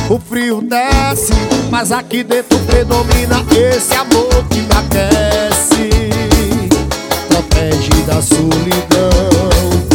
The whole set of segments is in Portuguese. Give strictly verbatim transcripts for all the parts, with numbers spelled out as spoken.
o frio desce, mas aqui dentro predomina esse amor que me aquece, protege da solidão.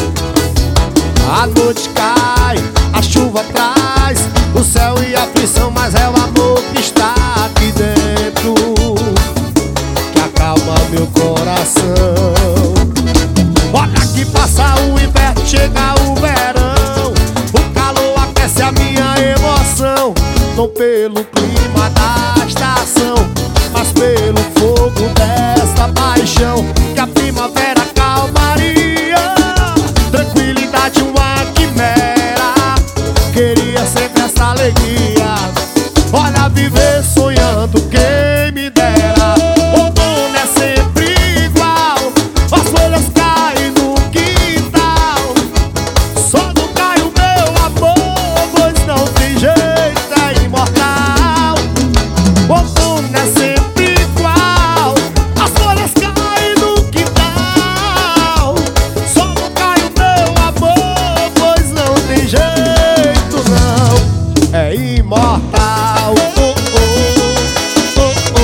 A noite cai, a chuva traz o céu e a aflição, mas é o amor que está aqui dentro que acalma meu coração. Olha que passa o inverno, chega o verão, o calor aquece a minha emoção. Não pelo clima da estação, mas pelo fogo desta paixão que a primavera calmaria, tranquilidade uma quimera. Queria sempre essa alegria, olha viver sonhando, quem me dera. Outono é sempre igual, as folhas caem no quintal, só não cai o meu amor, pois não tem jeito, é imortal. Outono é sempre igual, as folhas caem no quintal, só não cai o meu amor, pois não tem jeito não, é imortal. Oh, oh, oh, oh,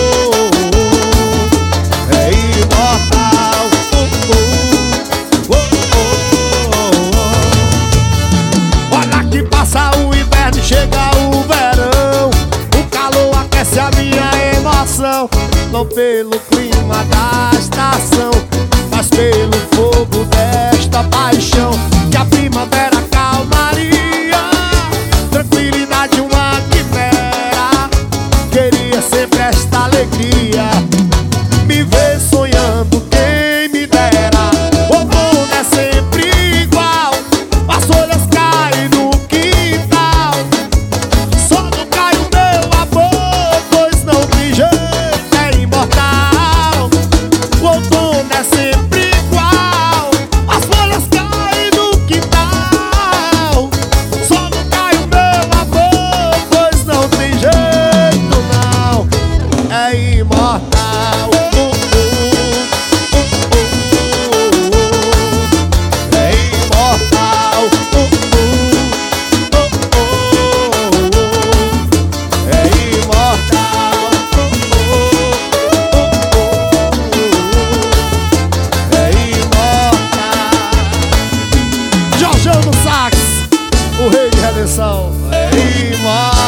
oh. É imortal. Oh, oh, oh, oh. Olha que passa o inverno e chega o verão, o calor aquece a minha emoção. Não pelo clima da estação, mas pelo fogo desta paixão que a primavera calmaria, tranquilidade uma quimera. Queria sempre esta alegria, me ver sonhando, quem me dera. O mundo é sempre igual, as folhas caem no quintal, só não cai o meu amor, pois não tem jeito, é imortal. O outono é sempre igual, as folhas caem no quintal, só não cai o meu amor, pois não tem jeito não, é imortal. Oh, oh, oh, oh, oh. É imortal. Oh, oh, oh, oh, oh. É imortal. Oh, oh, oh, oh. É imortal. Jorjão do Sax, o rei de redenção, é imortal.